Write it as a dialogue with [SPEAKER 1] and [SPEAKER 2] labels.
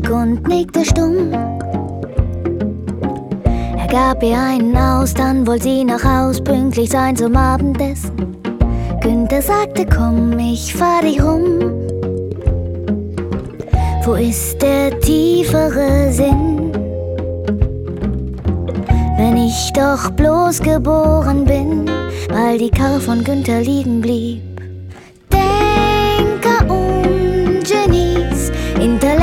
[SPEAKER 1] und nickte stumm. Er gab ihr einen aus, dann wollte sie nach Haus pünktlich sein zum Abendessen. Günther sagte, komm, ich fahr dich rum. Wo ist der tiefere Sinn, wenn ich doch bloß geboren bin, weil die Karre von Günther liegen blieb? Denker und Genies hinterlassen